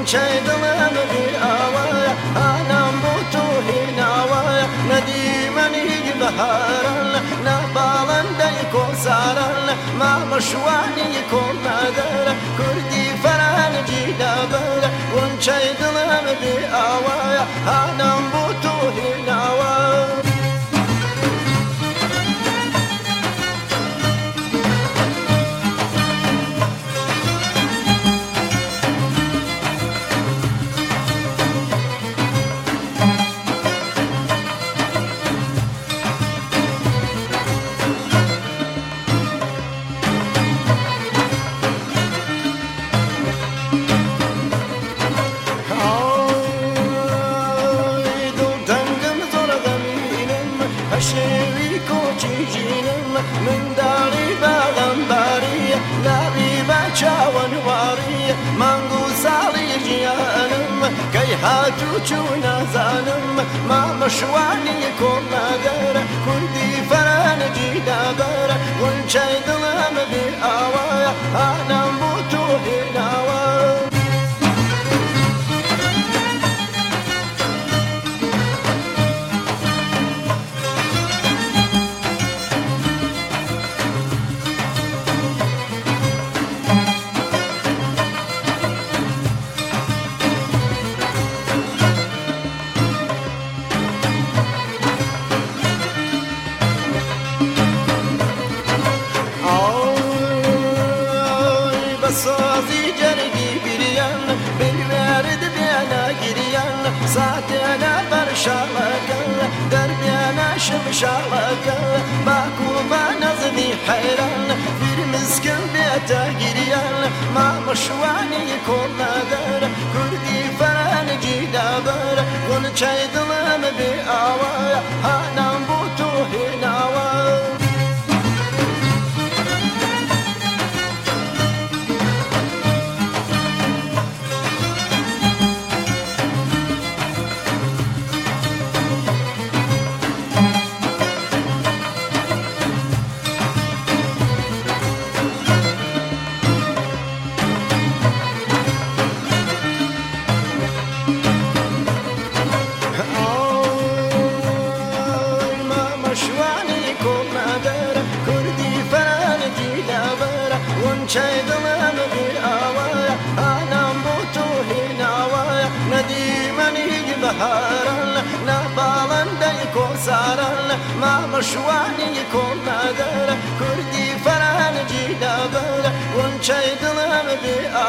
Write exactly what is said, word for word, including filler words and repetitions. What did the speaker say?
غنچەی دڵم بێ ئاوایە ئانام بۆ تۆ هێناوایە نەدیمەنی بەهاران نەباڵندەی کۆساران مامەشوانی کۆمەدەرە کوردی فەرەنگی لەبەرە غنچەی دڵم بێ ئاوایە ئانام بۆ تۆ هێناوایە هەشێوی کۆچی ژینم منداڵی باغەمباریە لاوی بە چاوەنواریە مانگ و ساڵی ژیانم کەی هاتوو چوو نازانم مامەشوانی کۆمەدەرە کوردی فەرەنگی لەبەرە غونچەی دڵم بێ ئاوایە ئانام بۆ تۆ هێناوایە سازی جەرگی بیریان بنوێرد بێنە گریان ساتێنە بەر شاڵەکە دەربێنە شم شاڵەکە باکو بە نەزمی حەیران فرمسکن بێتە گریان مامەشوانی کۆمەدەرە کوردی فەرەنگی لەبەرە غونچەی دڵم بێ ئاوایە ئانام بۆ تۆ هێناوایە غونچەی دڵم بێ ئاوایە ئانام بۆ تۆ هێناوایە نەدیمەنی بەهاران نەباڵندەی کۆساران مامەشوانی کۆمەدەرە کوردی فەرەنگی لەبەرە غونچەی دڵم بێ